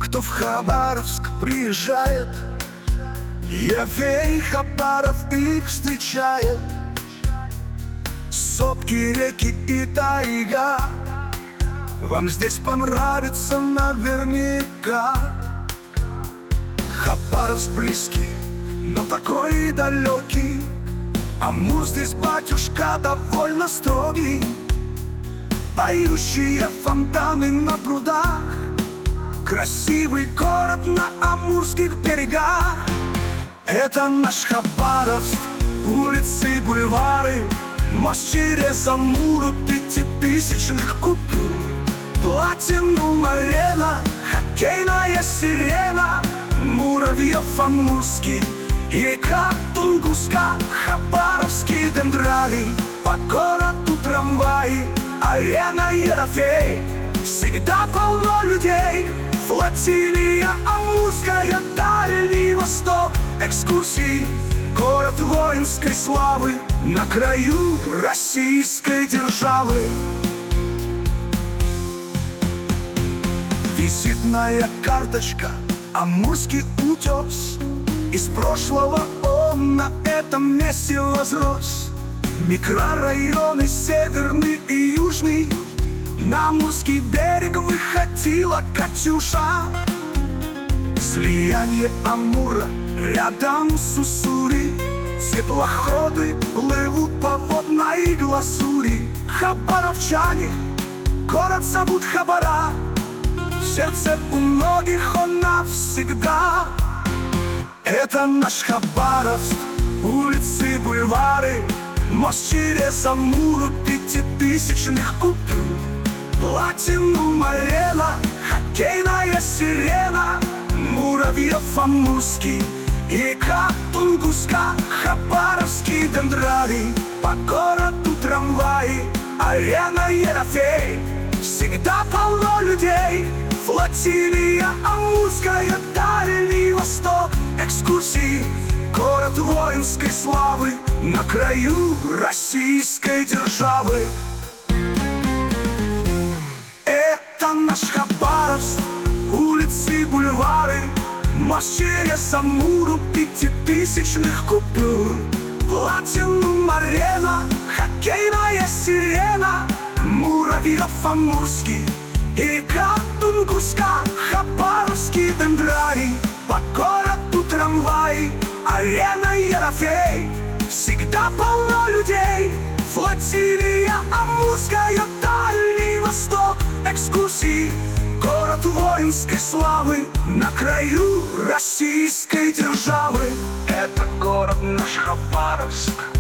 кто в Хабаровск приезжает, Евей Хабаров их встречает. Сопки, реки и тайга вам здесь понравится наверняка. Хабаровск близкий, но такой далекий. Амур здесь батюшка довольно строгий. Поющие фонтаны на прудах, красивый город на амурских берегах. Это наш Хабаровск, улицы, бульвары, мост через Амур, пятитысячных купюр. Платинум арена, хоккейная сирена, Муравьев амурский и река Тунгуска. Хабаровский дендрарий, по городу трамваи, арена Ерофей, всегда полно людей. Флотилия амурская, Дальний Восток, экскурсии, город воинской славы на краю российской державы. Визитная карточка, амурский утес. Из прошлого он на этом месте возрос. Микрорайоны северный и южный, на Амурский берег выходила Катюша. Слияние Амура рядом с Уссури, теплоходы плывут по водной глазури. Хабаровчане, город зовут Хабара, в сердце у многих он навсегда. Это наш Хабаровск, улицы, бульвары, мост через Амур, пятитысячных купюр. Платинум арена, хоккейная сирена, Муравьев амурский и река Тунгуска. Хабаровский дендрарий, по городу трамваи, арена Ерофей, всегда полно людей. Флотилия амурская, Дальний Восток, экскурсии, город воинской славы на краю российской державы. Это наш Хабаровск, улицы, бульвары, мост через Амур, пятитысячных купюр. Платинум арена, хоккейная сирена, Муравьев амурский и река Тунгуска. Хабаровский дендрарий, по городу трамваи, арена Ерофей, всегда полно людей. Флотилия амурская, Дальний Восток, экскурсии, город воинской славы на краю российской державы. Это город наш Хабаровск.